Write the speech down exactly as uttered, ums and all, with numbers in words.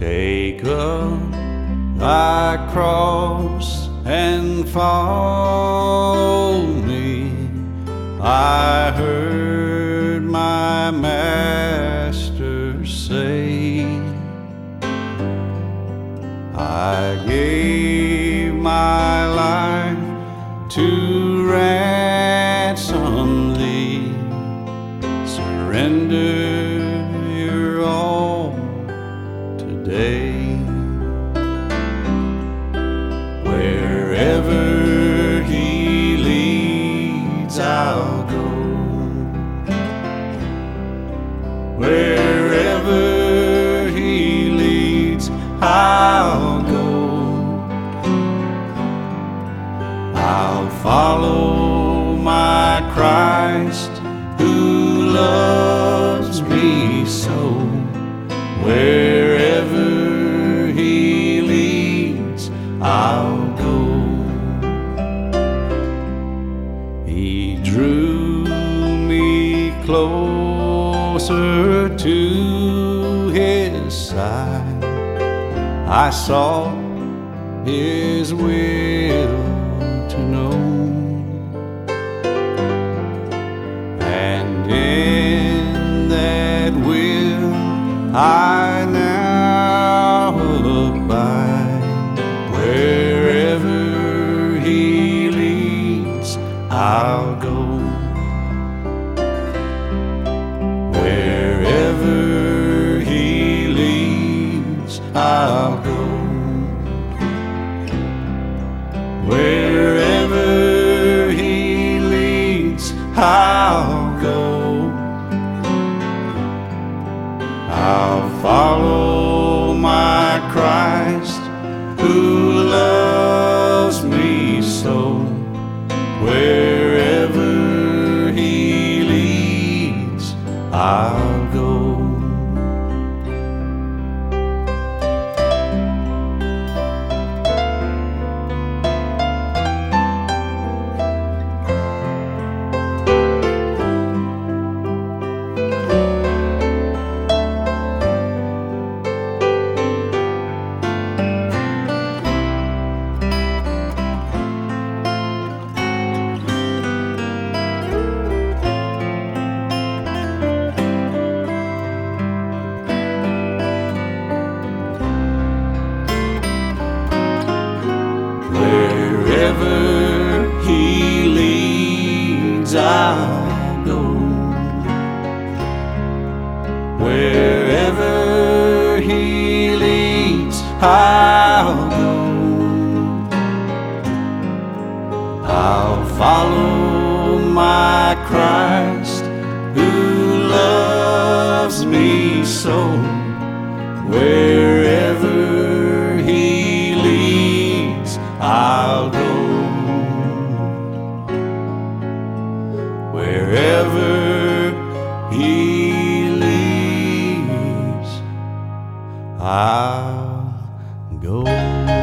Take up thy cross and follow me. I heard my master say, I gave my life to ransom thee. Surrender your all today. Wherever he leads, I'll go. Wherever he leads, I'll go. I'll follow my Christ who loves me so. Wherever he leads, I'll go. He drew me closer to his side. I sought his will to know, and in that will I now abide. Wherever he leads, I'll go. Wherever he leads, I'll go. Wherever he leads, I'll go. I'll follow my Christ who loves me so. Wherever he leads, I'll go. Wherever he leads, I'll go. Wherever he leads, I'll go. I'll follow my Christ who loves me so. Wherever he leads, I'll go. Wherever he leads, I'll go.